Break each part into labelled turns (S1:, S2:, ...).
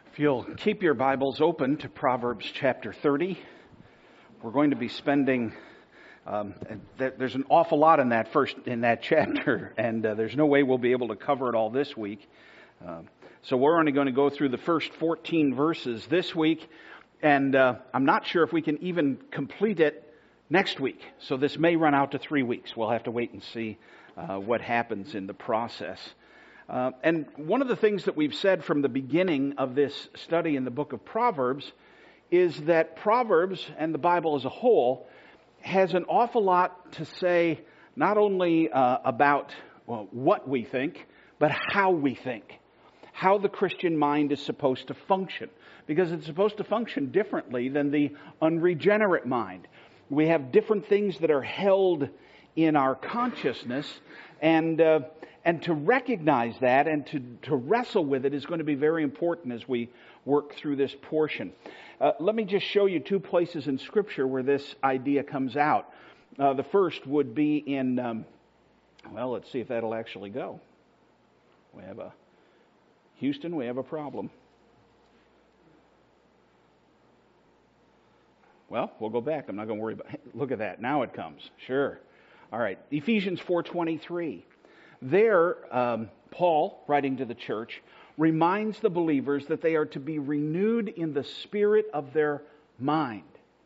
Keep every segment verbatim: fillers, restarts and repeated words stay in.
S1: If you'll keep your Bibles open to Proverbs chapter thirty, we're going to be spending, um, there's an awful lot in that first, in that chapter, and uh, there's no way we'll be able to cover it all this week. Uh, so we're only going to go through the first fourteen verses this week, and uh, I'm not sure if we can even complete it next week. So this may run out to three weeks. We'll have to wait and see uh, what happens in the process. Uh, and one of the things that we've said from the beginning of this study in the book of Proverbs is that Proverbs and the Bible as a whole has an awful lot to say not only uh, about well, what we think, but how we think, how the Christian mind is supposed to function, because it's supposed to function differently than the unregenerate mind. We have different things that are held in our consciousness, and uh, and to recognize that and to, to wrestle with it is going to be very important as we work through this portion. Uh, let me just show you two places in Scripture where this idea comes out. Uh, the first would be in, um, well, let's see if that'll actually go. We have a, Houston, we have a problem. Well, we'll go back. I'm not going to worry about it. Look at that. Now it comes. Sure. All right. Ephesians four twenty-three. There, um, Paul, writing to the church, reminds the believers that they are to be renewed in the spirit of their mind.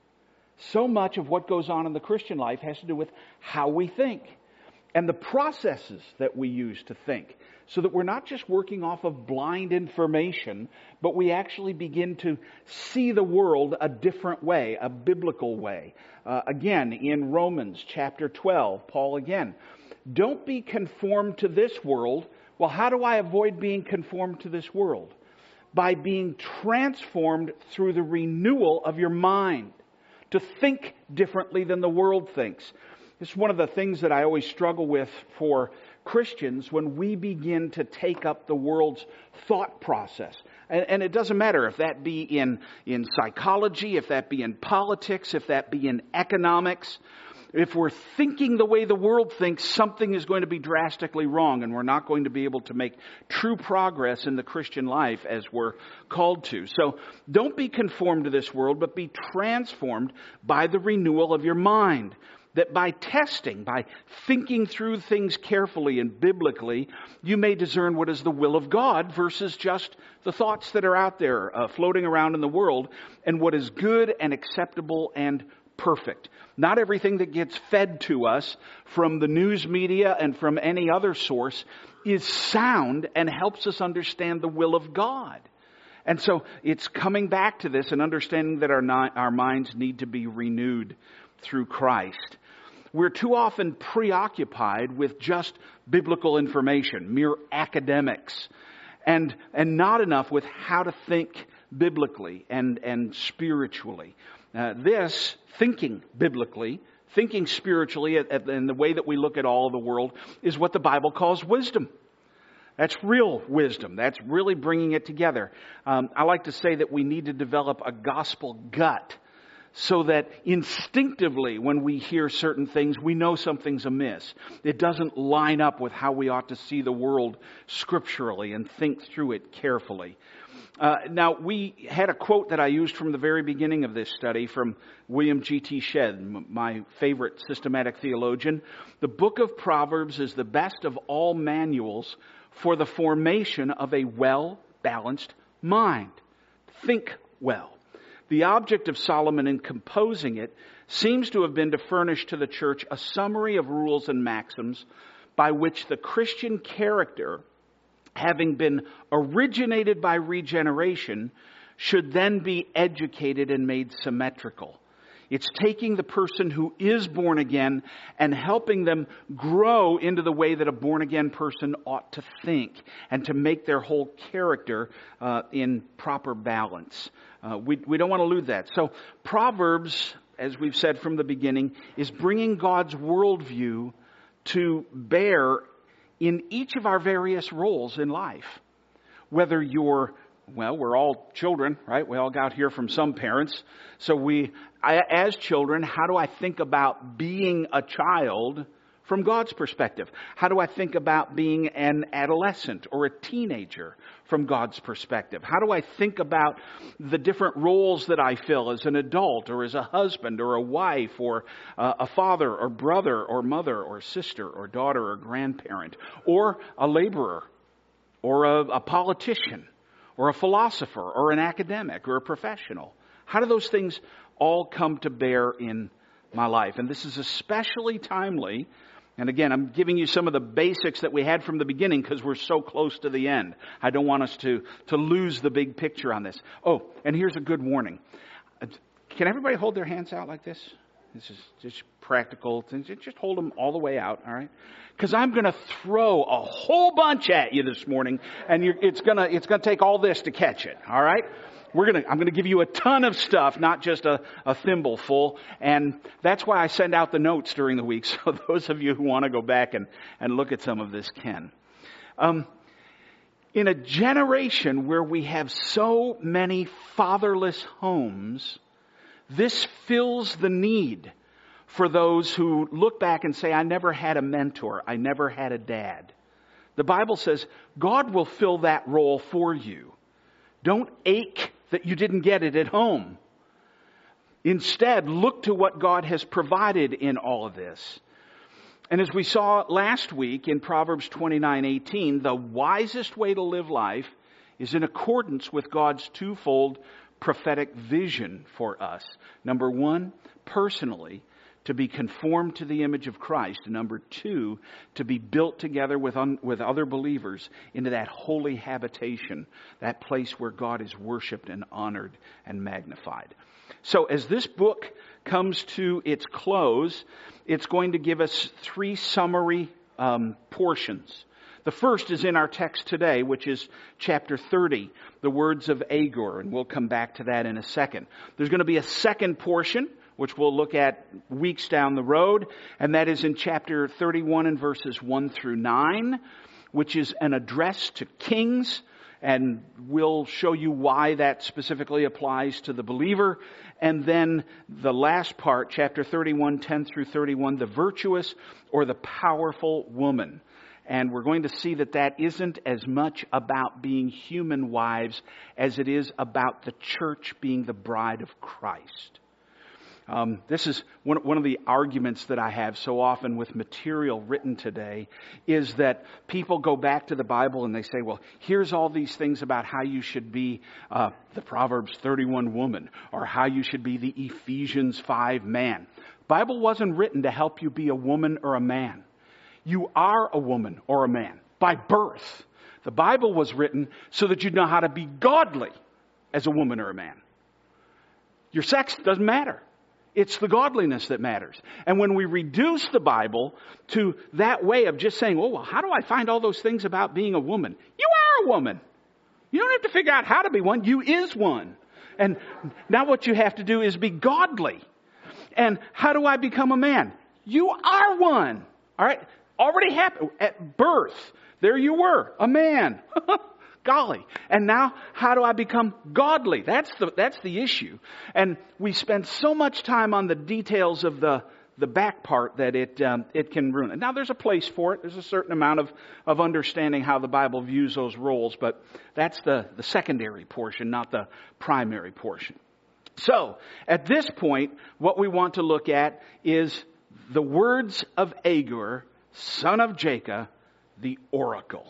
S1: So much of what goes on in the Christian life has to do with how we think and the processes that we use to think, so that we're not just working off of blind information, but we actually begin to see the world a different way, a biblical way. Uh, again, in Romans chapter twelve, Paul again, don't be conformed to this world. Well, how do I avoid being conformed to this world? By being transformed through the renewal of your mind, to think differently than the world thinks. This is one of the things that I always struggle with for Christians when we begin to take up the world's thought process. And, and it doesn't matter if that be in, in psychology, if that be in politics, if that be in economics. If we're thinking the way the world thinks, something is going to be drastically wrong, and we're not going to be able to make true progress in the Christian life as we're called to. So don't be conformed to this world, but be transformed by the renewal of your mind. That by testing, by thinking through things carefully and biblically, you may discern what is the will of God versus just the thoughts that are out there uh, floating around in the world, and what is good and acceptable and perfect. Not everything that gets fed to us from the news media and from any other source is sound and helps us understand the will of God. And so it's coming back to this and understanding that our, our minds need to be renewed through Christ. We're too often preoccupied with just biblical information, mere academics, and, and not enough with how to think biblically and, and spiritually. Uh, this, thinking biblically, thinking spiritually, at, at, in the way that we look at all of the world, is what the Bible calls wisdom. That's real wisdom. That's really bringing it together. Um, I like to say that we need to develop a gospel gut, so that instinctively when we hear certain things, we know something's amiss. It doesn't line up with how we ought to see the world scripturally and think through it carefully. Uh, now, we had a quote that I used from the very beginning of this study from William G T Shedd, my favorite systematic theologian. The book of Proverbs is the best of all manuals for the formation of a well-balanced mind. Think well. The object of Solomon in composing it seems to have been to furnish to the church a summary of rules and maxims by which the Christian character, having been originated by regeneration, should then be educated and made symmetrical. It's taking the person who is born again and helping them grow into the way that a born again person ought to think, and to make their whole character uh, in proper balance. Uh, we, we don't want to lose that. So Proverbs, as we've said from the beginning, is bringing God's worldview to bear in each of our various roles in life. Whether you're, well, we're all children, right? We all got here from some parents. So we, I, as children, how do I think about being a child from God's perspective? How do I think about being an adolescent or a teenager from God's perspective? How do I think about the different roles that I fill as an adult or as a husband or a wife or uh, a father or brother or mother or sister or daughter or grandparent or a laborer or a, a politician or a philosopher or an academic or a professional? How do those things all come to bear in my life? And this is especially timely. And again, I'm giving you some of the basics that we had from the beginning because we're so close to the end. I don't want us to, to lose the big picture on this. Oh, and here's a good warning. Can everybody hold their hands out like this? This is just practical. Just hold them all the way out, all right? Because I'm going to throw a whole bunch at you this morning, and you're, it's going to it's going to take all this to catch it, all right? We're gonna, I'm going to give you a ton of stuff, not just a, a thimble full. And that's why I send out the notes during the week. So those of you who want to go back and, and look at some of this can. Um, in a generation where we have so many fatherless homes, this fills the need for those who look back and say, I never had a mentor. I never had a dad. The Bible says God will fill that role for you. Don't ache that you didn't get it at home. Instead, look to what God has provided in all of this. And as we saw last week in Proverbs twenty-nine eighteen, the wisest way to live life is in accordance with God's twofold prophetic vision for us. Number one, personally, to be conformed to the image of Christ. Number two, to be built together with, un, with other believers into that holy habitation, that place where God is worshiped and honored and magnified. So as this book comes to its close, it's going to give us three summary um, portions. The first is in our text today, which is chapter thirty, the words of Agur, and we'll come back to that in a second. There's going to be a second portion, which we'll look at weeks down the road, and that is in chapter thirty-one and verses one through nine, which is an address to kings, and we'll show you why that specifically applies to the believer. And then the last part, chapter thirty-one, ten through thirty-one, the virtuous or the powerful woman. And we're going to see that that isn't as much about being human wives as it is about the church being the bride of Christ. Um, this is one, one of the arguments that I have so often with material written today is that people go back to the Bible and they say, well, here's all these things about how you should be uh, the Proverbs thirty-one woman or how you should be the Ephesians five man. The Bible wasn't written to help you be a woman or a man. You are a woman or a man by birth. The Bible was written so that you'd know how to be godly as a woman or a man. Your sex doesn't matter. It's the godliness that matters. And when we reduce the Bible to that way of just saying, oh, well, how do I find all those things about being a woman? You are a woman. You don't have to figure out how to be one. You is one. And now what you have to do is be godly. And how do I become a man? You are one. All right? Already happened at birth. There you were, a man. Golly. And now, how do I become godly? That's the, that's the issue. And we spend so much time on the details of the, the back part that it, um, it can ruin it. Now, there's a place for it. There's a certain amount of, of understanding how the Bible views those roles, but that's the, the secondary portion, not the primary portion. So, at this point, what we want to look at is the words of Agur, son of Jacob, the oracle.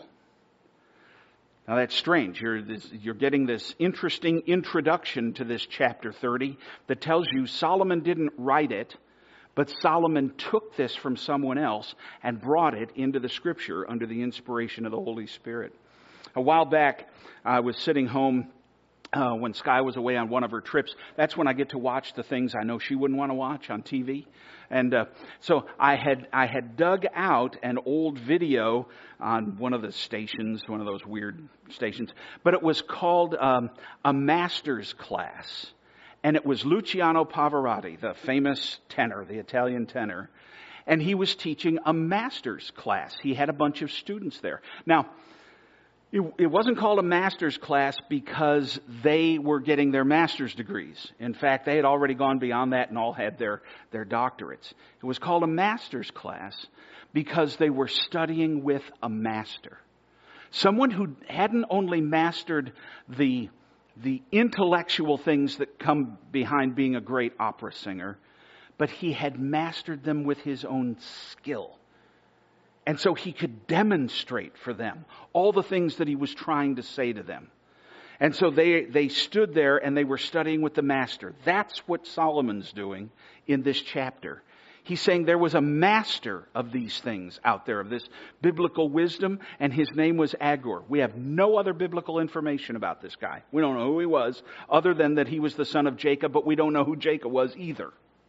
S1: Now that's strange. You're, this, you're getting this interesting introduction to this chapter thirty that tells you Solomon didn't write it, but Solomon took this from someone else and brought it into the scripture under the inspiration of the Holy Spirit. A while back, I was sitting home uh, when Sky was away on one of her trips. That's when I get to watch the things I know she wouldn't want to watch on T V. And uh, so I had I had dug out an old video on one of the stations, one of those weird stations, but it was called um, A Master's Class. And it was Luciano Pavarotti, the famous tenor, the Italian tenor. And he was teaching a master's class. He had a bunch of students there. Now, It, it wasn't called a master's class because they were getting their master's degrees. In fact, they had already gone beyond that and all had their, their doctorates. It was called a master's class because they were studying with a master. Someone who hadn't only mastered the, the intellectual things that come behind being a great opera singer, but he had mastered them with his own skill. And so he could demonstrate for them all the things that he was trying to say to them. And so they, they stood there and they were studying with the master. That's what Solomon's doing in this chapter. He's saying there was a master of these things out there, of this biblical wisdom, and his name was Agur. We have no other biblical information about this guy. We don't know who he was, other than that he was the son of Jacob, but we don't know who Jacob was either.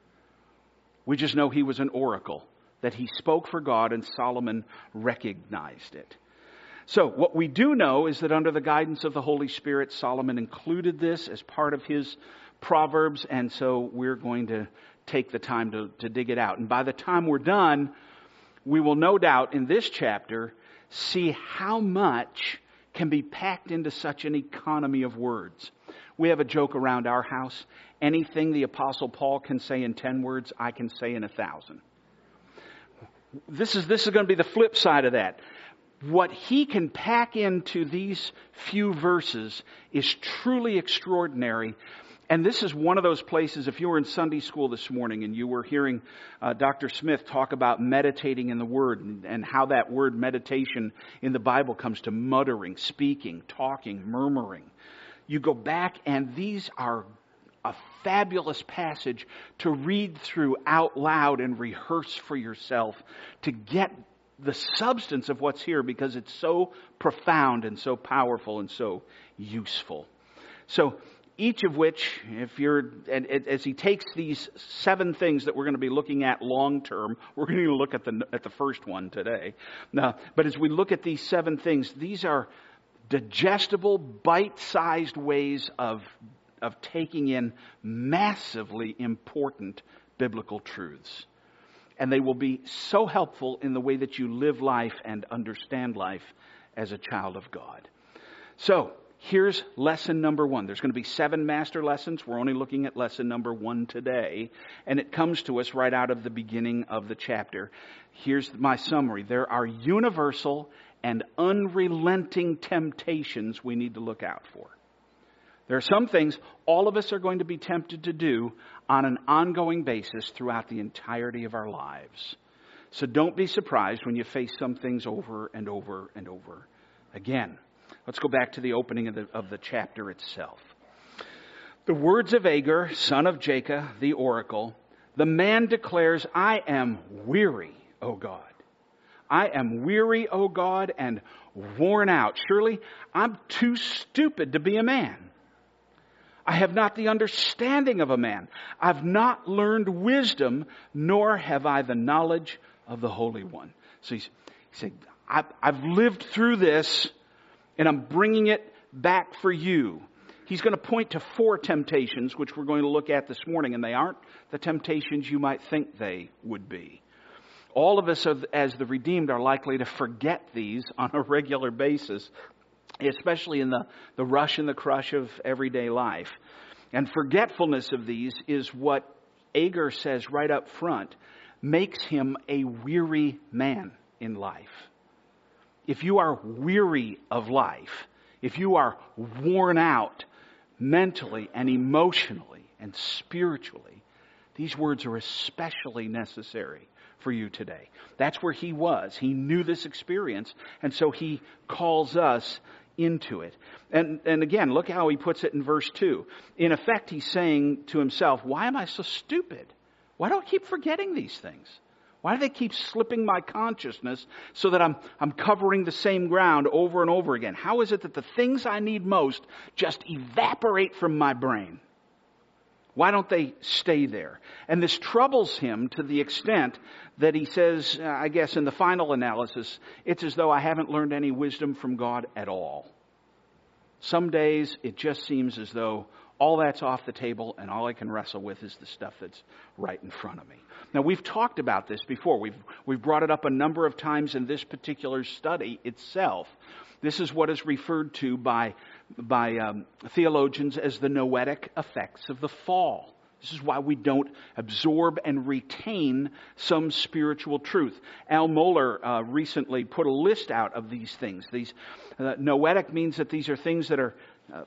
S1: We just know he was an oracle, that he spoke for God, and Solomon recognized it. So what we do know is that under the guidance of the Holy Spirit, Solomon included this as part of his Proverbs, and so we're going to take the time to, to dig it out. And by the time we're done, we will no doubt in this chapter see how much can be packed into such an economy of words. We have a joke around our house. Anything the Apostle Paul can say in ten words, I can say in a thousand. This is, this is going to be the flip side of that. What he can pack into these few verses is truly extraordinary. And this is one of those places, if you were in Sunday school this morning and you were hearing uh, Doctor Smith talk about meditating in the Word and, and how that word meditation in the Bible comes to muttering, speaking, talking, murmuring. You go back and these are a fabulous passage to read through out loud and rehearse for yourself to get the substance of what's here, because it's so profound and so powerful and so useful. So each of which, if you're, and as he takes these seven things that we're going to be looking at long term, we're going to look at the at the first one today. Now, but as we look at these seven things, these are digestible, bite-sized ways of of taking in massively important biblical truths. And they will be so helpful in the way that you live life and understand life as a child of God. So, here's lesson number one. There's going to be seven master lessons. We're only looking at lesson number one today. And it comes to us right out of the beginning of the chapter. Here's my summary. There are universal and unrelenting temptations we need to look out for. There are some things all of us are going to be tempted to do on an ongoing basis throughout the entirety of our lives. So don't be surprised when you face some things over and over and over again. Let's go back to the opening of the, of the chapter itself. The words of Agur, son of Jacob, the oracle, the man declares, I am weary, O God. I am weary, O God, and worn out. Surely I'm too stupid to be a man. I have not the understanding of a man. I've not learned wisdom, nor have I the knowledge of the Holy One. So he's, he's saying, I've, I've lived through this, and I'm bringing it back for you. He's going to point to four temptations, which we're going to look at this morning, and they aren't the temptations you might think they would be. All of us, as the redeemed, are likely to forget these on a regular basis, especially in the, the rush and the crush of everyday life. And forgetfulness of these is what Agur says right up front, makes him a weary man in life. If you are weary of life, if you are worn out mentally and emotionally and spiritually, these words are especially necessary for you today. That's where he was. He knew this experience, and so he calls us into it. And and again, look how he puts it in verse two. In effect, he's saying to himself, why am I so stupid? Why do I keep forgetting these things? Why do they keep slipping my consciousness so that I'm I'm covering the same ground over and over again? How is it that the things I need most just evaporate from my brain? Why don't they stay there? And this troubles him to the extent that he says, uh, I guess in the final analysis, it's as though I haven't learned any wisdom from God at all. Some days it just seems as though all that's off the table and all I can wrestle with is the stuff that's right in front of me. Now, we've talked about this before. We've, we've brought it up a number of times in this particular study itself. This is what is referred to by, by um, theologians as the noetic effects of the fall. This is why we don't absorb and retain some spiritual truth. Al Mohler uh, recently put a list out of these things. These uh, noetic means that these are things that are uh,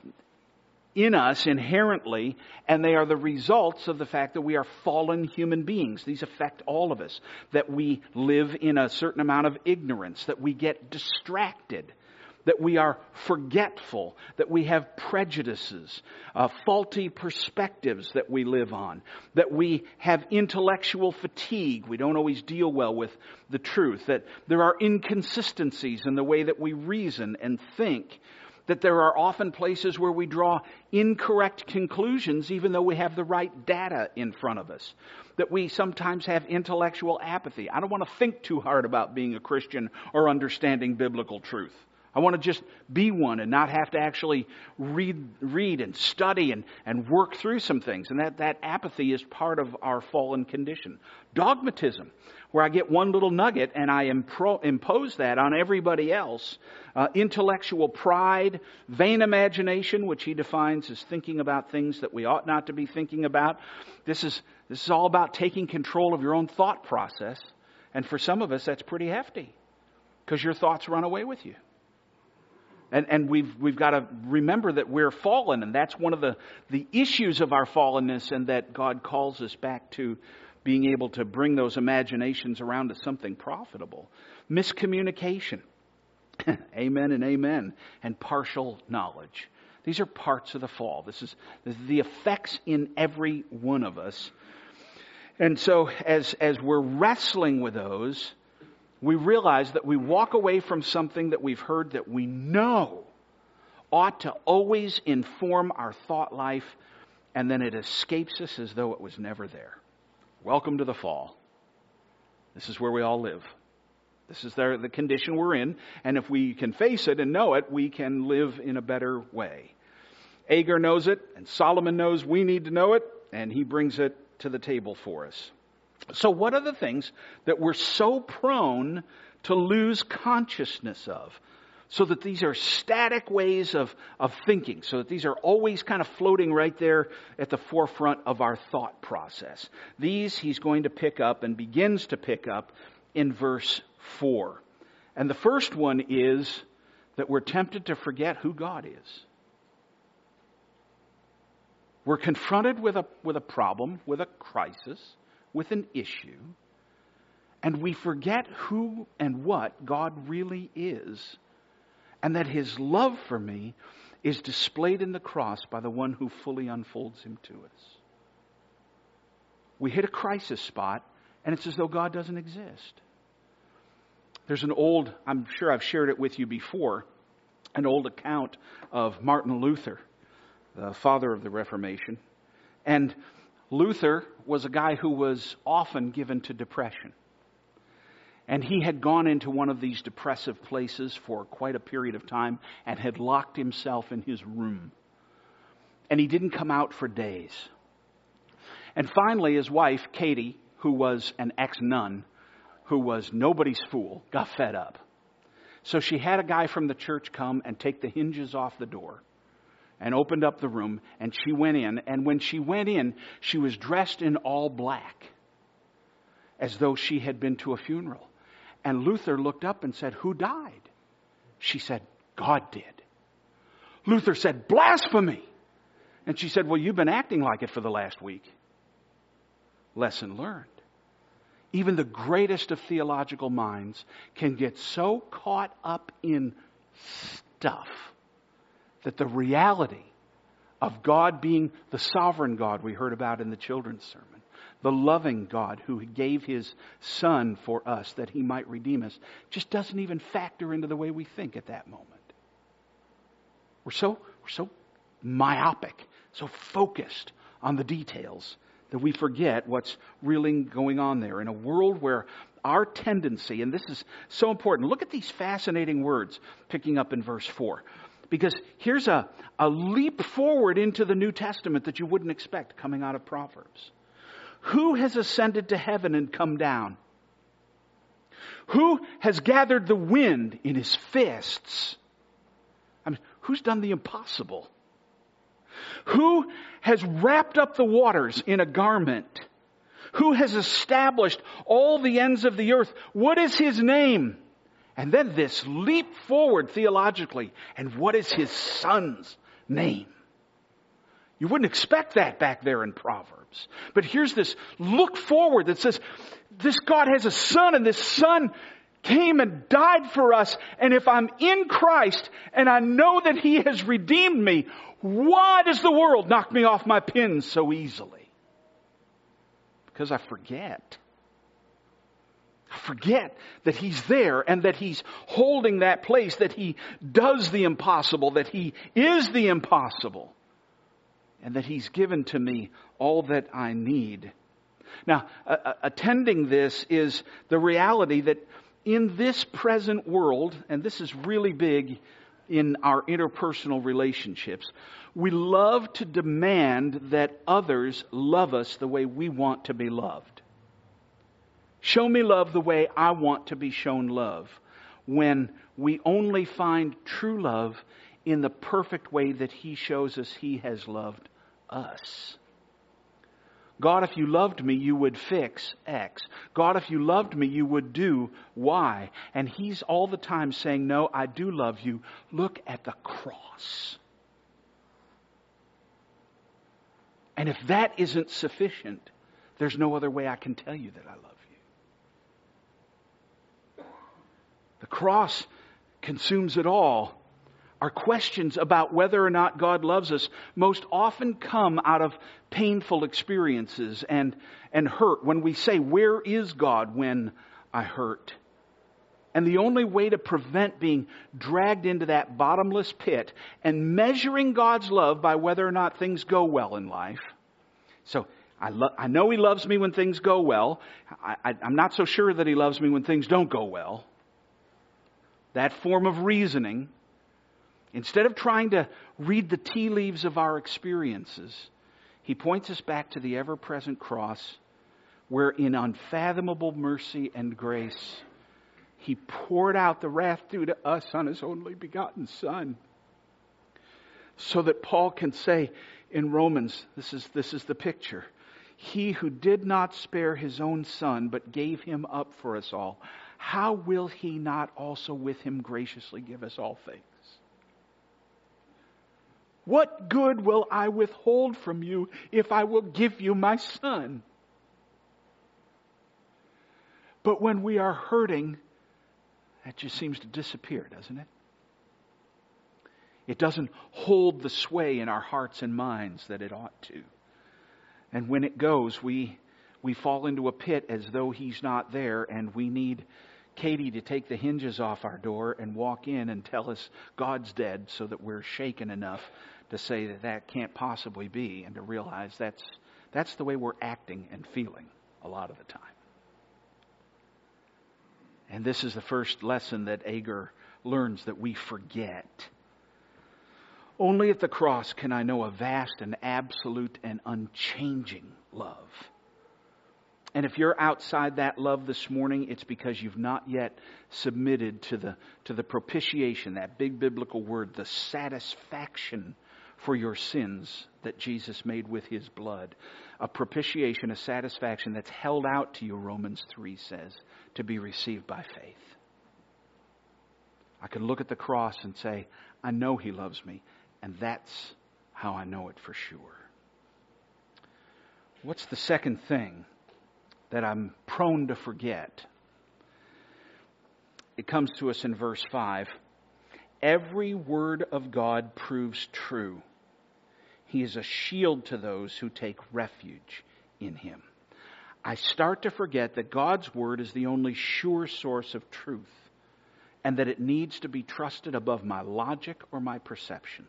S1: in us inherently, and they are the results of the fact that we are fallen human beings. These affect all of us. That we live in a certain amount of ignorance, that we get distracted, that we are forgetful, that we have prejudices, uh, faulty perspectives that we live on, that we have intellectual fatigue. We don't always deal well with the truth, that there are inconsistencies in the way that we reason and think, that there are often places where we draw incorrect conclusions even though we have the right data in front of us, that we sometimes have intellectual apathy. I don't want to think too hard about being a Christian or understanding biblical truth. I want to just be one and not have to actually read read and study and, and work through some things. And that, that apathy is part of our fallen condition. Dogmatism, where I get one little nugget and I impro- impose that on everybody else. Uh, intellectual pride, vain imagination, which he defines as thinking about things that we ought not to be thinking about. This is, this is all about taking control of your own thought process. And for some of us, that's pretty hefty, because your thoughts run away with you. And, and we've we've got to remember that we're fallen, and that's one of the, the issues of our fallenness, and that God calls us back to being able to bring those imaginations around to something profitable. Miscommunication. Amen and amen. And partial knowledge. These are parts of the fall. This is, this is the effects in every one of us. And so as as we're wrestling with those, we realize that we walk away from something that we've heard that we know ought to always inform our thought life, and then it escapes us as though it was never there. Welcome to the fall. This is where we all live. This is the, the condition we're in, and if we can face it and know it, we can live in a better way. Agur knows it, and Solomon knows we need to know it, and he brings it to the table for us. So what are the things that we're so prone to lose consciousness of? So that these are static ways of, of thinking. So that these are always kind of floating right there at the forefront of our thought process. These he's going to pick up and begins to pick up in verse four. And the first one is that we're tempted to forget who God is. We're confronted with a, with a problem, with a crisis, with an issue, and we forget who and what God really is, and that his love for me is displayed in the cross by the one who fully unfolds him to us. We hit a crisis spot, and it's as though God doesn't exist. There's an old, I'm sure I've shared it with you before, an old account of Martin Luther, the father of the Reformation. And Luther was a guy who was often given to depression. And he had gone into one of these depressive places for quite a period of time and had locked himself in his room. And he didn't come out for days. And finally, his wife, Katie, who was an ex-nun, who was nobody's fool, got fed up. So she had a guy from the church come and take the hinges off the door and opened up the room, and she went in. And when she went in, she was dressed in all black, as though she had been to a funeral. And Luther looked up and said, "Who died?" She said, "God did." Luther said, "Blasphemy!" And she said, "Well, you've been acting like it for the last week." Lesson learned. Even the greatest of theological minds can get so caught up in stuff that the reality of God being the sovereign God we heard about in the children's sermon, the loving God who gave his Son for us that he might redeem us, just doesn't even factor into the way we think at that moment. We're so, we're so myopic, so focused on the details that we forget what's really going on there in a world where our tendency, and this is so important, look at these fascinating words picking up in verse four. Because here's a, a leap forward into the New Testament that you wouldn't expect coming out of Proverbs. Who has ascended to heaven and come down? Who has gathered the wind in his fists? who's done the impossible? Who has wrapped up the waters in a garment? Who has established all the ends of the earth? What is his name? And then this leap forward theologically. And what is his son's name? You wouldn't expect that back there in Proverbs. But here's this look forward that says, this God has a son, and this son came and died for us. And if I'm in Christ and I know that he has redeemed me, why does the world knock me off my pins so easily? Because I forget. I forget that he's there and that he's holding that place, that he does the impossible, that he is the impossible, and that he's given to me all that I need. Now, uh, attending this is the reality that in this present world, and this is really big in our interpersonal relationships, we love to demand that others love us the way we want to be loved. Show me love the way I want to be shown love, when we only find true love in the perfect way that he shows us he has loved us. God, if you loved me, you would fix X. God, if you loved me, you would do Y. And he's all the time saying, no, I do love you. Look at the cross. And if that isn't sufficient, there's no other way I can tell you that I love you. The cross consumes it all. Our questions about whether or not God loves us most often come out of painful experiences and, and hurt. When we say, where is God when I hurt? And the only way to prevent being dragged into that bottomless pit and measuring God's love by whether or not things go well in life. So I, lo- I know he loves me when things go well. I, I, I'm not so sure that he loves me when things don't go well. That form of reasoning, instead of trying to read the tea leaves of our experiences, he points us back to the ever-present cross, where in unfathomable mercy and grace, he poured out the wrath due to us on his only begotten Son. So that Paul can say in Romans, this is, this is the picture, he who did not spare his own Son, but gave him up for us all, how will he not also with him graciously give us all things? What good will I withhold from you if I will give you my Son? But when we are hurting, that just seems to disappear, doesn't it? It doesn't hold the sway in our hearts and minds that it ought to. And when it goes, we we fall into a pit as though he's not there, and we need Katie to take the hinges off our door and walk in and tell us God's dead, so that we're shaken enough to say that that can't possibly be, and to realize that's that's the way we're acting and feeling a lot of the time. And this is the first lesson that Agur learns, that we forget. Only at the cross can I know a vast and absolute and unchanging love. And if you're outside that love this morning, it's because you've not yet submitted to the to the propitiation, that big biblical word, the satisfaction for your sins that Jesus made with his blood. A propitiation, a satisfaction that's held out to you, Romans three says, to be received by faith. I can look at the cross and say, I know he loves me, and that's how I know it for sure. What's the second thing that I'm prone to forget? It comes to us in verse five. Every word of God proves true. He is a shield to those who take refuge in him. I start to forget that God's word is the only sure source of truth, and that it needs to be trusted above my logic or my perceptions.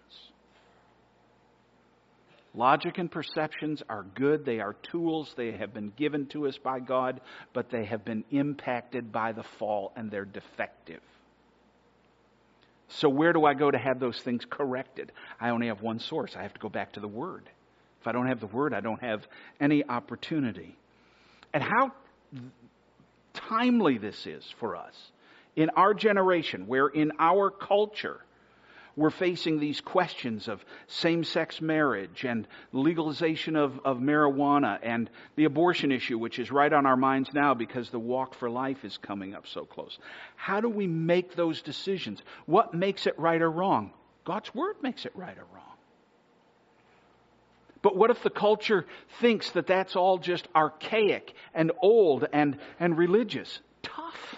S1: Logic and perceptions are good. They are tools. They have been given to us by God, but they have been impacted by the fall, and they're defective. So where do I go to have those things corrected? I only have one source. I have to go back to the Word. If I don't have the Word, I don't have any opportunity. And how timely this is for us in our generation, where in our culture we're facing these questions of same-sex marriage and legalization of, of marijuana and the abortion issue, which is right on our minds now because the Walk for Life is coming up so close. How do we make those decisions? What makes it right or wrong? God's Word makes it right or wrong. But what if the culture thinks that that's all just archaic and old and, and religious? Tough.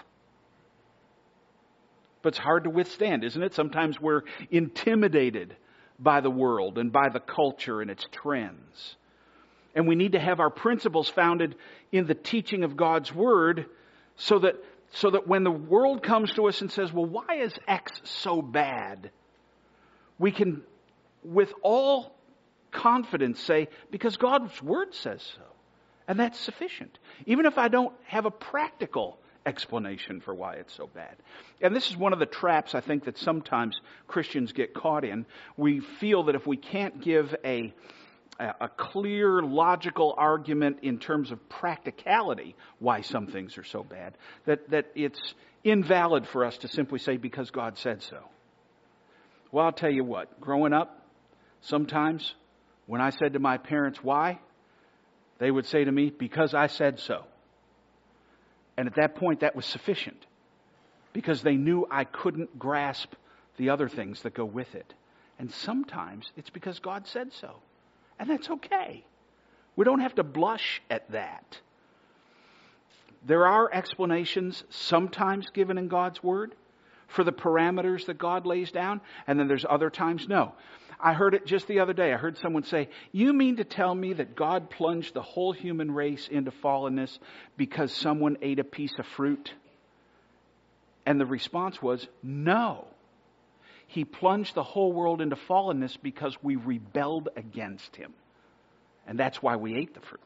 S1: But it's hard to withstand, isn't it? Sometimes we're intimidated by the world and by the culture and its trends. And we need to have our principles founded in the teaching of God's Word so that, so that when the world comes to us and says, well, why is X so bad? We can, with all confidence, say, because God's Word says so. And that's sufficient. Even if I don't have a practical explanation for why it's so bad. And this is one of the traps I think that sometimes Christians get caught in. We feel that if we can't give a, a clear, logical argument in terms of practicality why some things are so bad, that, that it's invalid for us to simply say, because God said so. Well, I'll tell you what, growing up, sometimes when I said to my parents, why? They would say to me, because I said so. And at that point, that was sufficient. Because they knew I couldn't grasp the other things that go with it. And sometimes it's because God said so. And that's okay. We don't have to blush at that. There are explanations sometimes given in God's Word for the parameters that God lays down. And then there's other times, no. I heard it just the other day. I heard someone say, you mean to tell me that God plunged the whole human race into fallenness because someone ate a piece of fruit? And the response was, no. He plunged the whole world into fallenness because we rebelled against Him. And that's why we ate the fruit.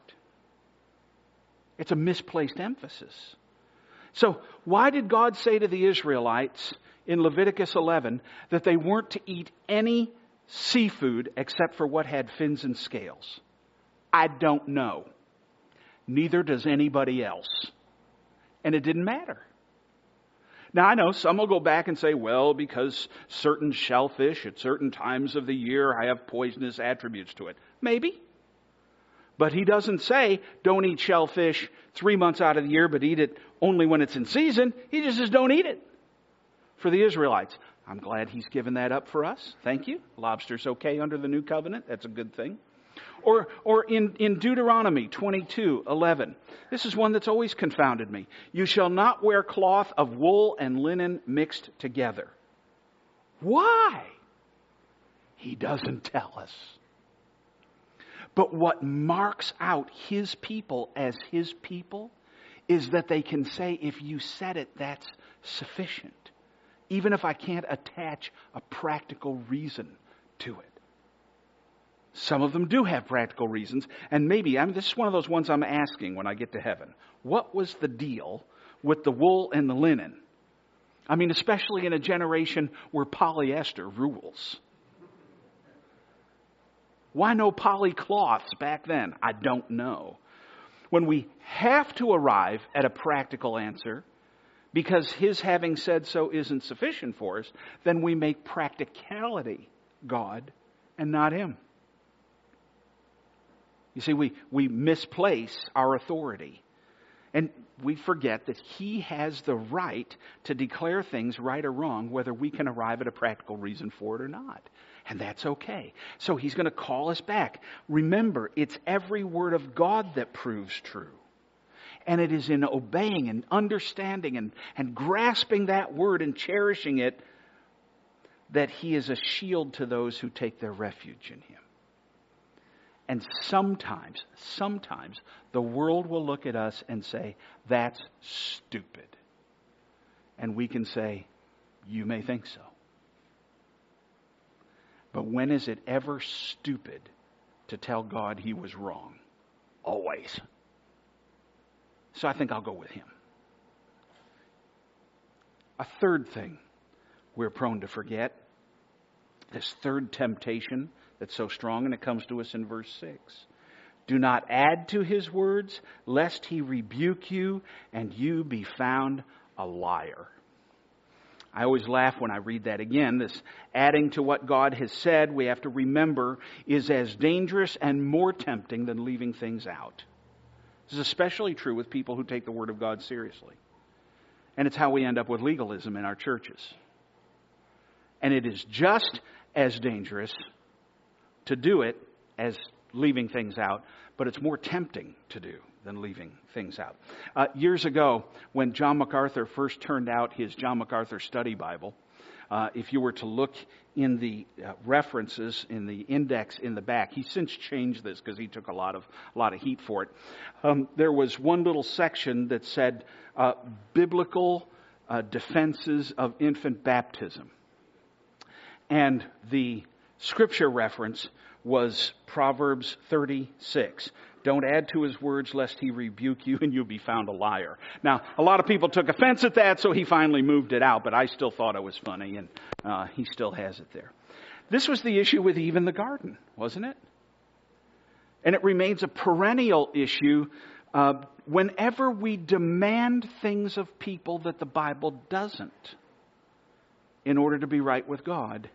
S1: It's a misplaced emphasis. So why did God say to the Israelites in Leviticus eleven that they weren't to eat any seafood except for what had fins and scales? I don't know. Neither does anybody else. And it didn't matter. Now I know some will go back and say, well, because certain shellfish at certain times of the year have poisonous attributes to it. Maybe. But He doesn't say, don't eat shellfish three months out of the year, but eat it only when it's in season. He just says, don't eat it. For the Israelites. I'm glad He's given that up for us. Thank you. Lobster's okay under the new covenant. That's a good thing. Or, or in, in Deuteronomy twenty-two eleven. This is one that's always confounded me. You shall not wear cloth of wool and linen mixed together. Why? He doesn't tell us. But what marks out His people as His people is that they can say, if you said it, that's sufficient. Even if I can't attach a practical reason to it. Some of them do have practical reasons. And maybe, I mean, this is one of those ones I'm asking when I get to heaven. What was the deal with the wool and the linen? I mean, especially in a generation where polyester rules. Why no polycloths back then? I don't know. When we have to arrive at a practical answer, because His having said so isn't sufficient for us, then we make practicality God and not Him. You see, we, we misplace our authority. And we forget that He has the right to declare things right or wrong, whether we can arrive at a practical reason for it or not. And that's okay. So He's going to call us back. Remember, it's every word of God that proves true. And it is in obeying and understanding and, and grasping that word and cherishing it that He is a shield to those who take their refuge in Him. And sometimes, sometimes the world will look at us and say, that's stupid. And we can say, you may think so. But when is it ever stupid to tell God He was wrong? Always. So I think I'll go with Him. A third thing we're prone to forget, this third temptation that's so strong, and it comes to us in verse six. Do not add to His words, lest He rebuke you and you be found a liar. I always laugh when I read that again. This adding to what God has said, we have to remember, is as dangerous and more tempting than leaving things out. This is especially true with people who take the Word of God seriously. And it's how we end up with legalism in our churches. And it is just as dangerous to do it as leaving things out, but it's more tempting to do than leaving things out. Uh, years ago, when John MacArthur first turned out his John MacArthur Study Bible, uh, if you were to look in the uh, references, in the index in the back, he's since changed this because he took a lot of a lot of heat for it. Um, there was one little section that said uh, biblical uh, defenses of infant baptism, and the scripture reference was Proverbs thirty-six. Don't add to his words lest he rebuke you and you'll be found a liar. Now, a lot of people took offense at that, so he finally moved it out, but I still thought it was funny, and uh, he still has it there. This was the issue with Eve in the garden, wasn't it? And it remains a perennial issue uh, whenever we demand things of people that the Bible doesn't in order to be right with God.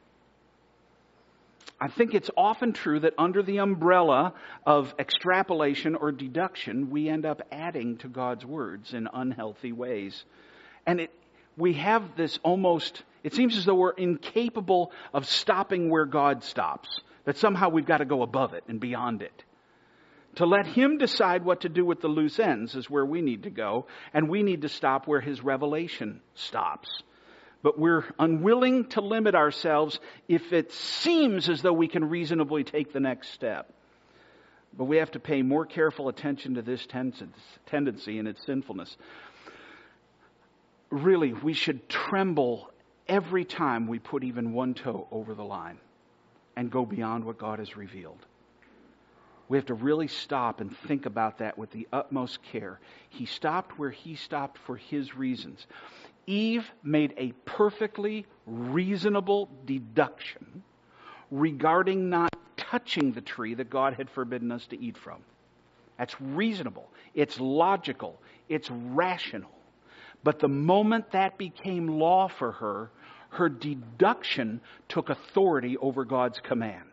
S1: I think it's often true that under the umbrella of extrapolation or deduction, we end up adding to God's words in unhealthy ways. And it, we have this almost, it seems as though we're incapable of stopping where God stops. That somehow we've got to go above it and beyond it. To let Him decide what to do with the loose ends is where we need to go. And we need to stop where His revelation stops. But we're unwilling to limit ourselves if it seems as though we can reasonably take the next step. But we have to pay more careful attention to this tendency and its sinfulness. Really, we should tremble every time we put even one toe over the line and go beyond what God has revealed. We have to really stop and think about that with the utmost care. He stopped where He stopped for His reasons. Eve made a perfectly reasonable deduction regarding not touching the tree that God had forbidden us to eat from. That's reasonable. It's logical. It's rational. But the moment that became law for her, her deduction took authority over God's command.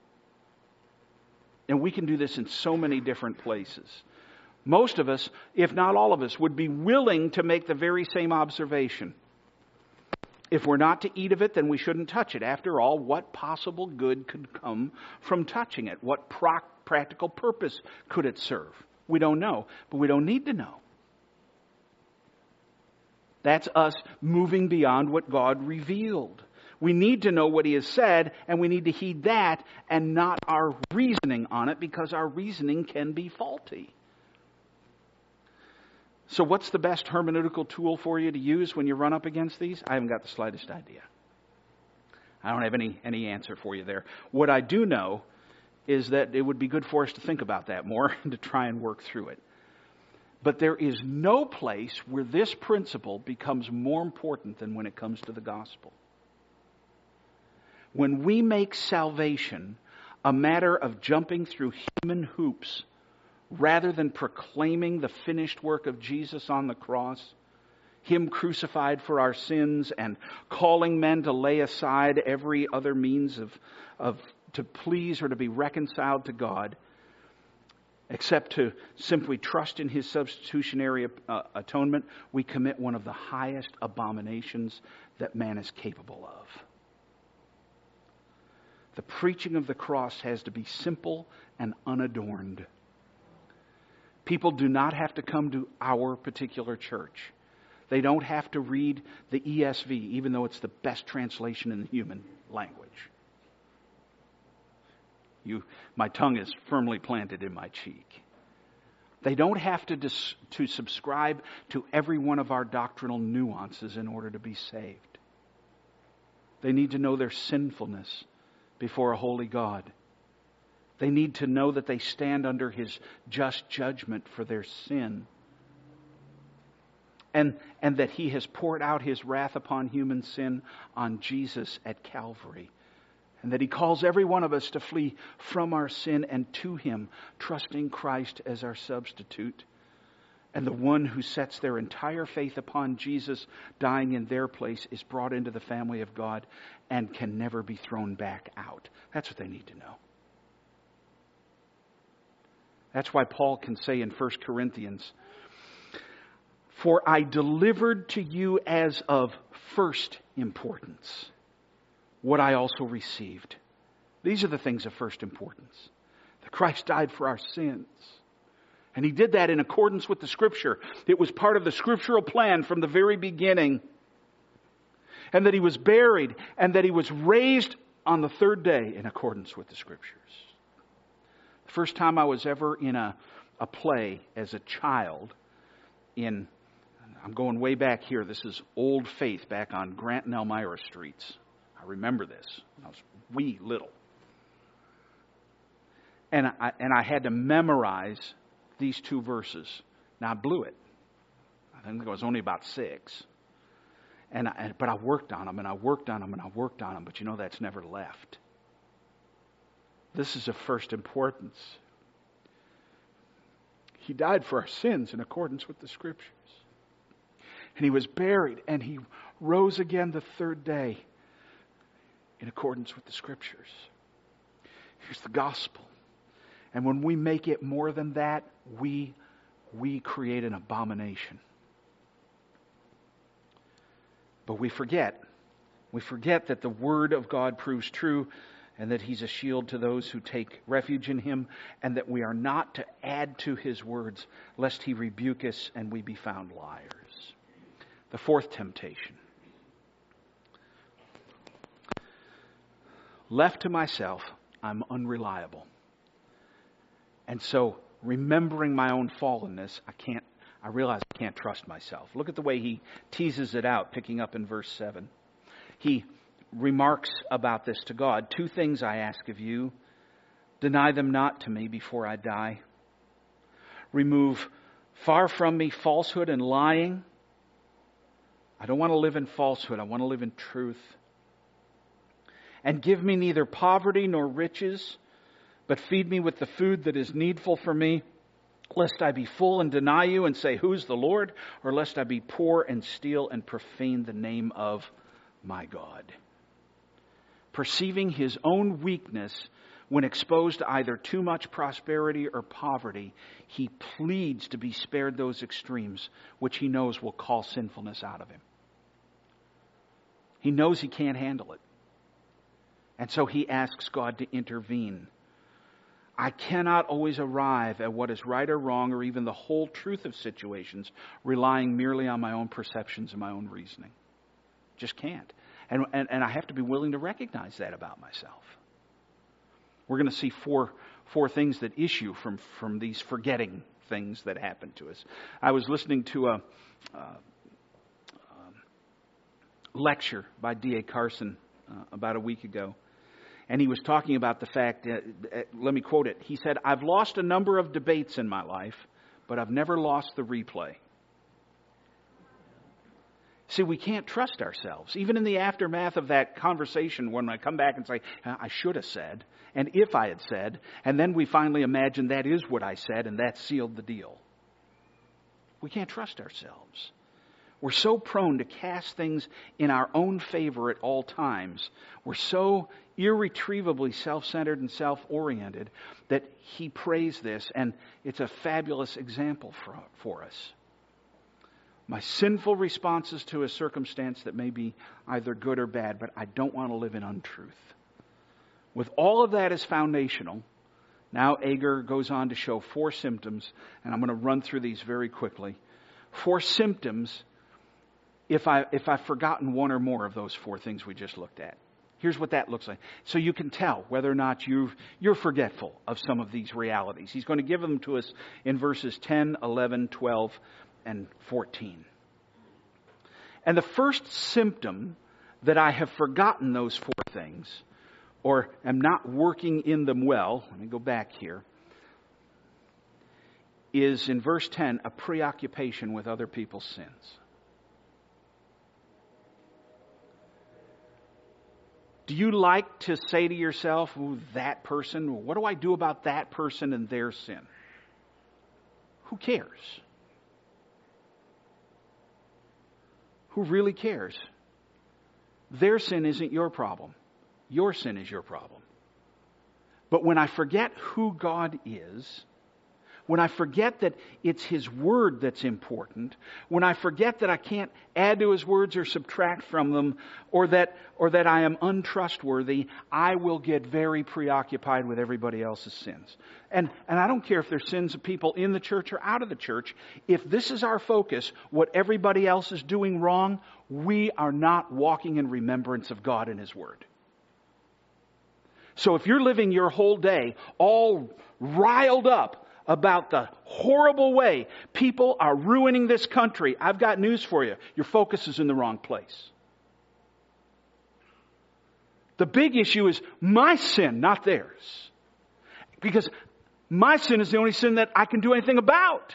S1: And we can do this in so many different places. Most of us, if not all of us, would be willing to make the very same observation. If we're not to eat of it, then we shouldn't touch it. After all, what possible good could come from touching it? What pro- practical purpose could it serve? We don't know, but we don't need to know. That's us moving beyond what God revealed. We need to know what He has said, and we need to heed that and not our reasoning on it, because our reasoning can be faulty. So what's the best hermeneutical tool for you to use when you run up against these? I haven't got the slightest idea. I don't have any, any answer for you there. What I do know is that it would be good for us to think about that more and to try and work through it. But there is no place where this principle becomes more important than when it comes to the gospel. When we make salvation a matter of jumping through human hoops rather than proclaiming the finished work of Jesus on the cross, Him crucified for our sins, and calling men to lay aside every other means of, of to please or to be reconciled to God, except to simply trust in His substitutionary uh, atonement, we commit one of the highest abominations that man is capable of. The preaching of the cross has to be simple and unadorned. People do not have to come to our particular church. They don't have to read the E S V, even though it's the best translation in the human language. You, my tongue is firmly planted in my cheek. They don't have to, dis, to subscribe to every one of our doctrinal nuances in order to be saved. They need to know their sinfulness before a holy God. They need to know that they stand under His just judgment for their sin. And, and that He has poured out His wrath upon human sin on Jesus at Calvary. And that He calls every one of us to flee from our sin and to Him, trusting Christ as our substitute. And the one who sets their entire faith upon Jesus dying in their place is brought into the family of God and can never be thrown back out. That's what they need to know. That's why Paul can say in First Corinthians, "For I delivered to you as of first importance what I also received." These are the things of first importance. That Christ died for our sins. And He did that in accordance with the Scripture. It was part of the scriptural plan from the very beginning. And that He was buried and that He was raised on the third day in accordance with the Scriptures. The first time I was ever in a, a play as a child in, I'm going way back here, this is Old Faith back on Grant and Elmira Streets. I remember this. I was wee little. And I, and I had to memorize these two verses. Now I blew it. I think I was only about six. And I, but I worked on them and I worked on them and I worked on them. But you know, that's never left. This is of first importance. He died for our sins in accordance with the Scriptures. And He was buried and He rose again the third day in accordance with the Scriptures. Here's the gospel. And when we make it more than that, we, we create an abomination. But we forget. We forget that the Word of God proves true and that He's a shield to those who take refuge in Him, and that we are not to add to His words lest He rebuke us and we be found liars. The fourth temptation. Left to myself, I'm unreliable. And so, remembering my own fallenness, I can't, I realize I can't trust myself. Look at the way he teases it out, picking up in verse seven. He remarks about this to God. "Two things I ask of you. Deny them not to me before I die. Remove far from me falsehood and lying." I don't want to live in falsehood. I want to live in truth. "And give me neither poverty nor riches, but feed me with the food that is needful for me, lest I be full and deny you and say, 'Who's the Lord?' or lest I be poor and steal and profane the name of my God." Perceiving his own weakness when exposed to either too much prosperity or poverty, he pleads to be spared those extremes which he knows will call sinfulness out of him. He knows he can't handle it. And so he asks God to intervene. I cannot always arrive at what is right or wrong or even the whole truth of situations relying merely on my own perceptions and my own reasoning. Just can't. And, and, and I have to be willing to recognize that about myself. We're going to see four, four things that issue from, from these forgetting things that happen to us. I was listening to a, a, a lecture by D A Carson uh, about a week ago. And he was talking about the fact, uh, uh, let me quote it. He said, "I've lost a number of debates in my life, but I've never lost the replay." See, we can't trust ourselves. Even in the aftermath of that conversation, when I come back and say, I should have said, and if I had said, and then we finally imagine that is what I said, and that sealed the deal. We can't trust ourselves. We're so prone to cast things in our own favor at all times. We're so irretrievably self-centered and self-oriented that he prays this, and it's a fabulous example for, for us. My sinful responses to a circumstance that may be either good or bad, but I don't want to live in untruth. With all of that as foundational, now Agur goes on to show four symptoms, and I'm going to run through these very quickly. Four symptoms if I if I've forgotten one or more of those four things we just looked at. Here's what that looks like. So you can tell whether or not you've, you're forgetful of some of these realities. He's going to give them to us in verses ten, eleven, twelve, and fourteen. And the first symptom that I have forgotten those four things, or am not working in them well, let me go back here, is in verse ten, a preoccupation with other people's sins. Do you like to say to yourself, "Ooh, that person, what do I do about that person and their sin?" Who cares? who really cares. Their sin isn't your problem. Your sin is your problem. But when I forget who God is, when I forget that it's His Word that's important, when I forget that I can't add to His words or subtract from them, or that or that I am untrustworthy, I will get very preoccupied with everybody else's sins. And, and I don't care if they're sins of people in the church or out of the church. If this is our focus, what everybody else is doing wrong, we are not walking in remembrance of God and His Word. So if you're living your whole day all riled up about the horrible way people are ruining this country, I've got news for you. Your focus is in the wrong place. The big issue is my sin, not theirs. Because my sin is the only sin that I can do anything about.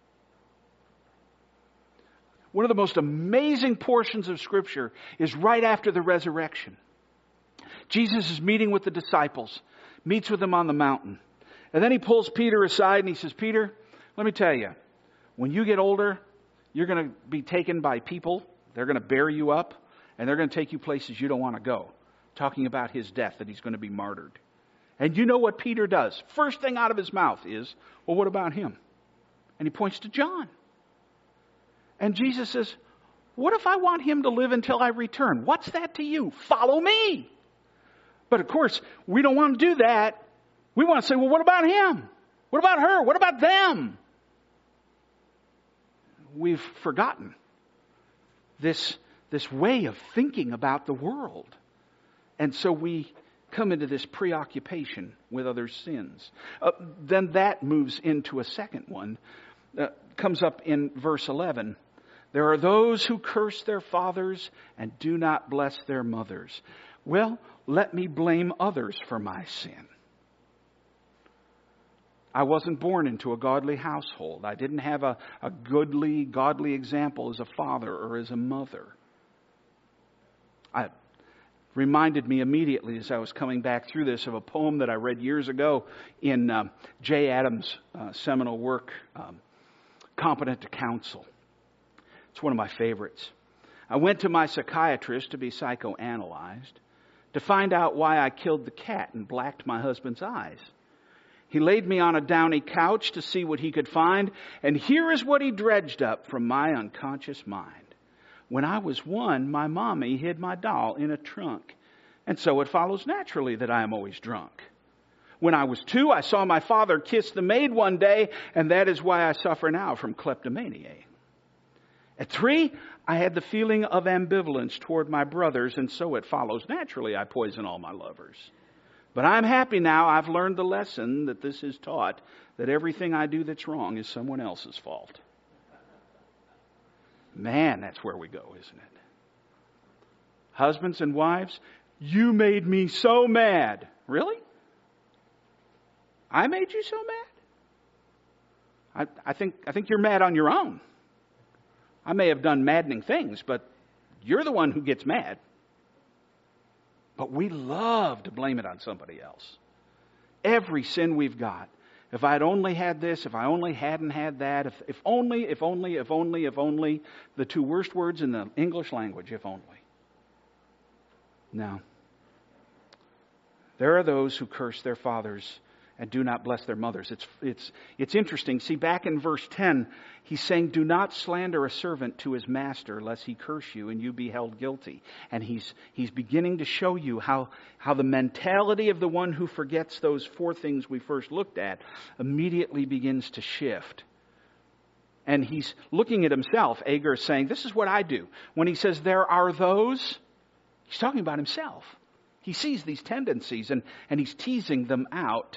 S1: One of the most amazing portions of Scripture is right after the resurrection. Jesus is meeting with the disciples, meets with them on the mountain. And then He pulls Peter aside and He says, Peter, let me tell you, when you get older, you're going to be taken by people. They're going to bear you up, and they're going to take you places you don't want to go. Talking about His death, that He's going to be martyred. And you know what Peter does? First thing out of his mouth is, well, what about him? And he points to John. And Jesus says, what if I want him to live until I return? What's that to you? Follow me. But of course, we don't want to do that. We want to say, well, what about him? What about her? What about them? We've forgotten this, this way of thinking about the world. And so we come into this preoccupation with other sins. Uh, then that moves into a second one. Uh, comes up in verse eleven. There are those who curse their fathers and do not bless their mothers. Well, let me blame others for my sin. I wasn't born into a godly household. I didn't have a, a goodly, godly example as a father or as a mother. I reminded me immediately as I was coming back through this of a poem that I read years ago in uh, Jay Adams' uh, seminal work, um, Competent to Counsel. It's one of my favorites. I went to my psychiatrist to be psychoanalyzed to find out why I killed the cat and blacked my husband's eyes. He laid me on a downy couch to see what he could find, and here is what he dredged up from my unconscious mind. When I was one, my mommy hid my doll in a trunk, and so it follows naturally that I am always drunk. When I was two, I saw my father kiss the maid one day, and that is why I suffer now from kleptomania. At three, I had the feeling of ambivalence toward my brothers, and so it follows naturally I poison all my lovers. But I'm happy now I've learned the lesson that this is taught, that everything I do that's wrong is someone else's fault. Man, that's where we go, isn't it? Husbands and wives, you made me so mad. Really? I made you so mad? I, I think I think you're mad on your own. I may have done maddening things, but you're the one who gets mad. But we love to blame it on somebody else. Every sin we've got. If I'd only had this, if I only hadn't had that, if, if only, if only, if only, if only, the two worst words in the English language, if only. Now, there are those who curse their fathers and do not bless their mothers. It's, it's, it's interesting. See, back in verse ten, he's saying, do not slander a servant to his master, lest he curse you and you be held guilty. And he's, he's beginning to show you how, how the mentality of the one who forgets those four things we first looked at immediately begins to shift. And he's looking at himself. Agur is saying, this is what I do. When he says there are those, he's talking about himself. He sees these tendencies and, and he's teasing them out.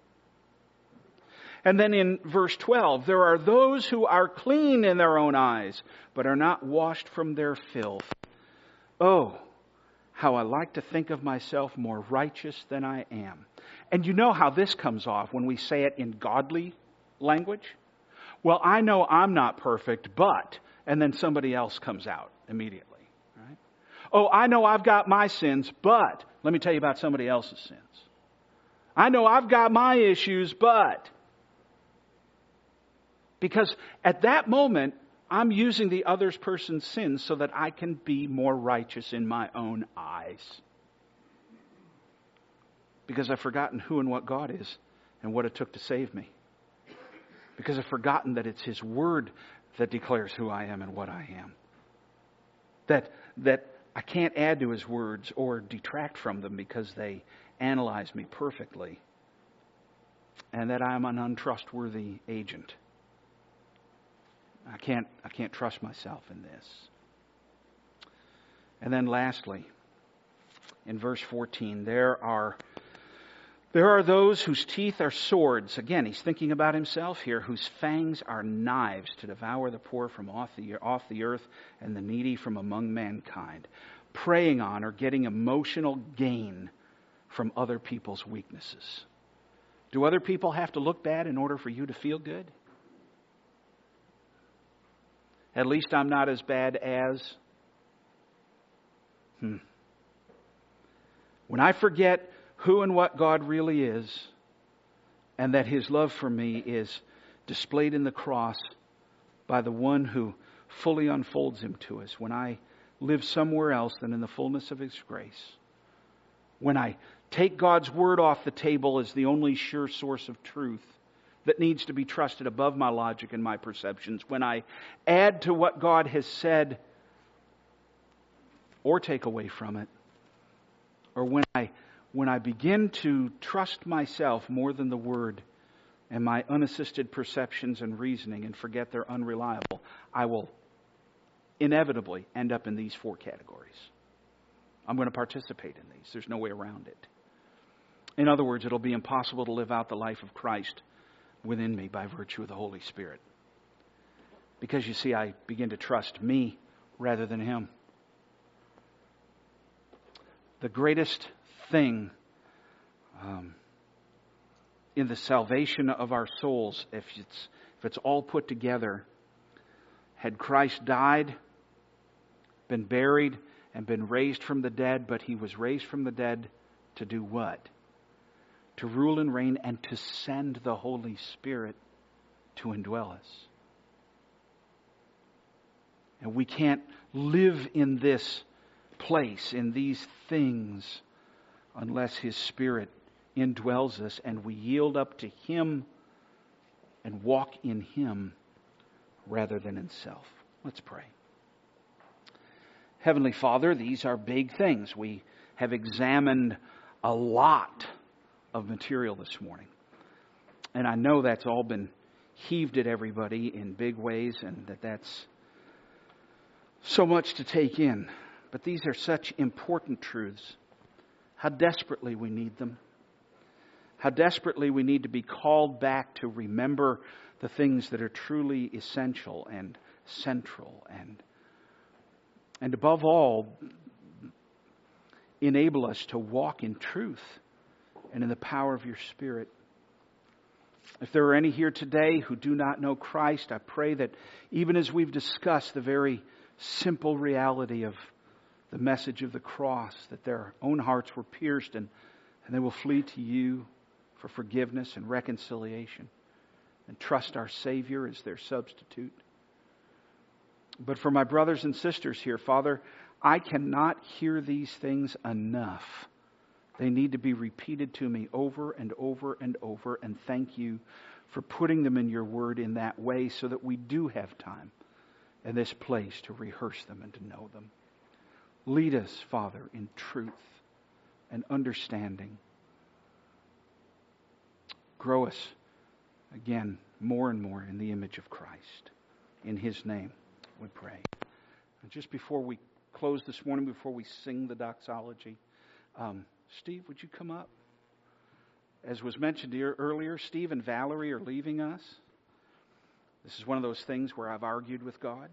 S1: And then in verse twelve, there are those who are clean in their own eyes, but are not washed from their filth. Oh, how I like to think of myself more righteous than I am. And you know how this comes off when we say it in godly language? Well, I know I'm not perfect, but, and then somebody else comes out immediately. Right? Oh, I know I've got my sins, but, let me tell you about somebody else's sins. I know I've got my issues, but... Because at that moment, I'm using the other person's sins so that I can be more righteous in my own eyes. Because I've forgotten who and what God is and what it took to save me. Because I've forgotten that it's His Word that declares who I am and what I am. That, that I can't add to His words or detract from them because they analyze me perfectly. And that I'm an untrustworthy agent. I can't, I can't trust myself in this. And then lastly, in verse fourteen, there are there are those whose teeth are swords. Again, he's thinking about himself here, whose fangs are knives to devour the poor from off the, off the earth and the needy from among mankind, preying on or getting emotional gain from other people's weaknesses. Do other people have to look bad in order for you to feel good? At least I'm not as bad as... Hmm. When I forget who and what God really is, and that His love for me is displayed in the cross by the one who fully unfolds Him to us, when I live somewhere else than in the fullness of His grace, when I take God's Word off the table as the only sure source of truth that needs to be trusted above my logic and my perceptions, when I add to what God has said or take away from it, or when I when I begin to trust myself more than the Word and my unassisted perceptions and reasoning and forget they're unreliable, I will inevitably end up in these four categories. I'm going to participate in these. There's no way around it. In other words, it'll be impossible to live out the life of Christ within me by virtue of the Holy Spirit. Because you see, I begin to trust me rather than Him. The greatest thing um, in the salvation of our souls, if it's, if it's all put together, had Christ died, been buried, and been raised from the dead, but He was raised from the dead to do what? To rule and reign and to send the Holy Spirit to indwell us. And we can't live in this place, in these things, unless His Spirit indwells us and we yield up to Him and walk in Him rather than in self. Let's pray. Heavenly Father, these are big things. We have examined a lot of material this morning. And I know that's all been heaved at everybody in big ways, and that that's so much to take in. But these are such important truths. How desperately we need them. How desperately we need to be called back to remember the things that are truly essential and central, and and above all, enable us to walk in truth and in the power of your Spirit. If there are any here today who do not know Christ, I pray that even as we've discussed the very simple reality of the message of the cross, that their own hearts were pierced and, and they will flee to you for forgiveness and reconciliation and trust our Savior as their substitute. But for my brothers and sisters here, Father, I cannot hear these things enough. They need to be repeated to me over and over and over, and thank you for putting them in your word in that way so that we do have time in this place to rehearse them and to know them. Lead us, Father, in truth and understanding. Grow us, again, more and more in the image of Christ. In His name we pray. And just before we close this morning, before we sing the doxology, um, Steve, would you come up? As was mentioned here earlier, Steve and Valerie are leaving us. This is one of those things where I've argued with God.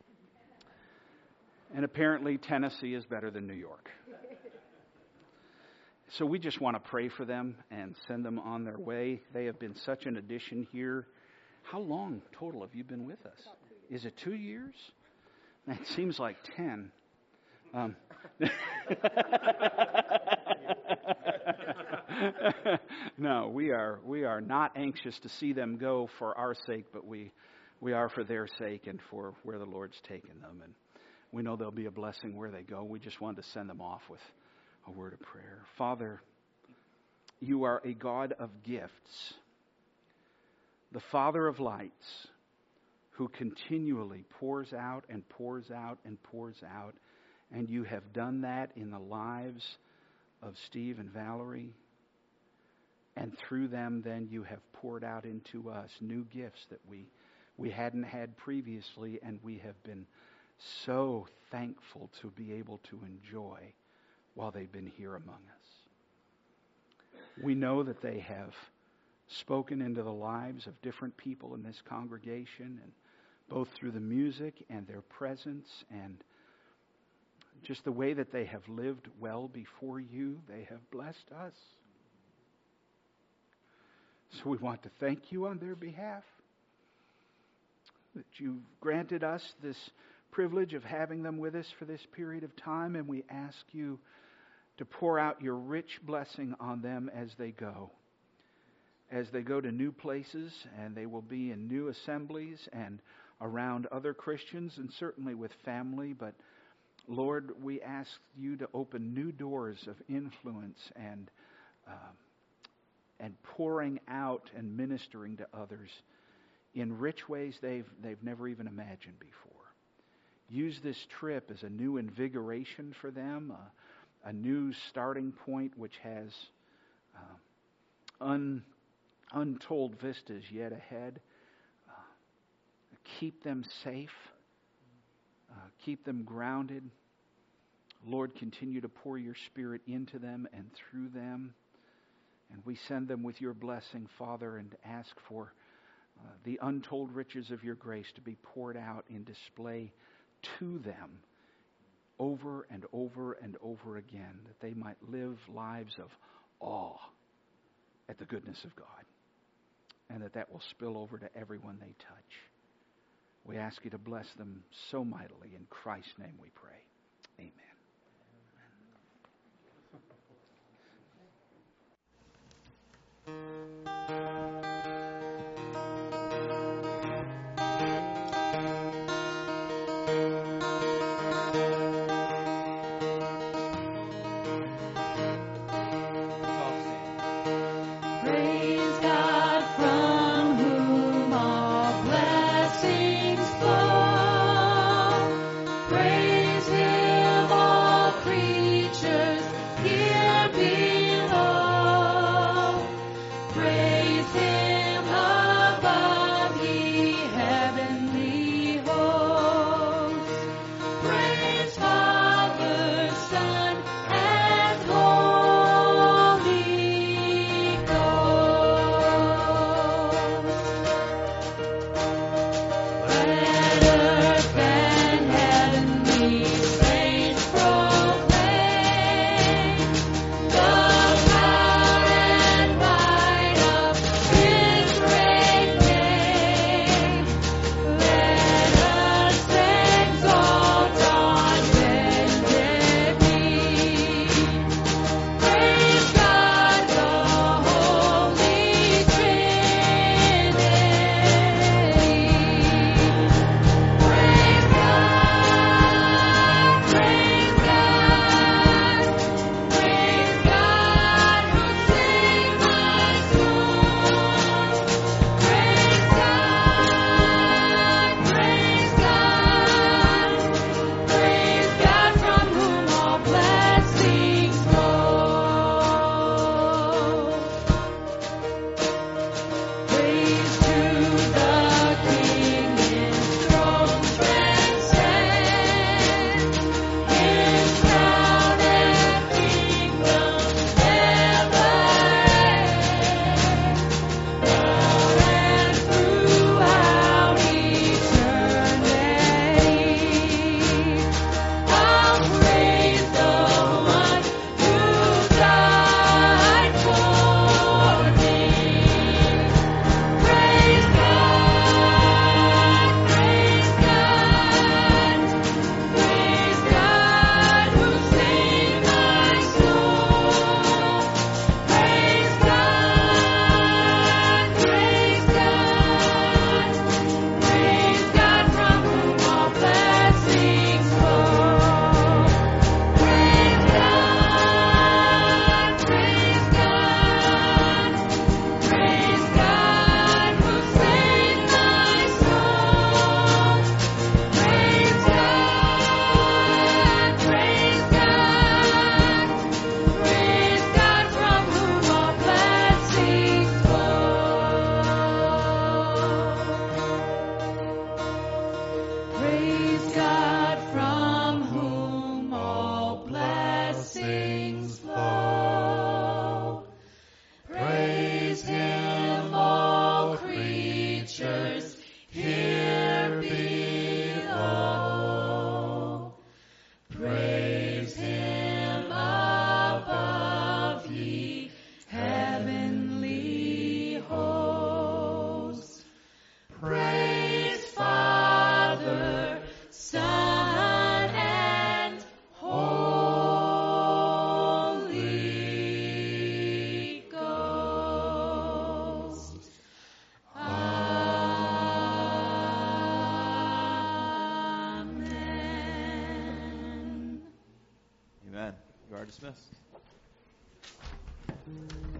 S1: And apparently Tennessee is better than New York. So we just want to pray for them and send them on their way. They have been such an addition here. How long total have you been with us? Is it two years? It seems like ten. Um, no, we are we are not anxious to see them go for our sake, but we we are for their sake and for where the Lord's taken them. And we know there'll be a blessing where they go. We just wanted to send them off with a word of prayer. Father, you are a God of gifts, the Father of lights, who continually pours out and pours out and pours out. And you have done that in the lives of Steve and Valerie. And through them, then, you have poured out into us new gifts that we, we hadn't had previously, and we have been so thankful to be able to enjoy while they've been here among us. We know that they have spoken into the lives of different people in this congregation, and both through the music and their presence and just the way that they have lived well before you, they have blessed us. So we want to thank you on their behalf, that you've granted us this privilege of having them with us for this period of time, and we ask you to pour out your rich blessing on them as they go. As they go to new places, and they will be in new assemblies and around other Christians, and certainly with family. But Lord, we ask you to open new doors of influence and uh, and pouring out and ministering to others in rich ways they've they've never even imagined before. Use this trip as a new invigoration for them, uh, a new starting point which has uh, un, untold vistas yet ahead. Uh, keep them safe. Uh, keep them grounded. Lord, continue to pour your Spirit into them and through them. And we send them with your blessing, Father, and ask for uh, the untold riches of your grace to be poured out in display to them over and over and over again, that they might live lives of awe at the goodness of God, and that that will spill over to everyone they touch. We ask you to bless them so mightily. In Christ's name we pray. Amen.
S2: Praise God from whom all blessings flow. Praise Him, all
S3: dismissed.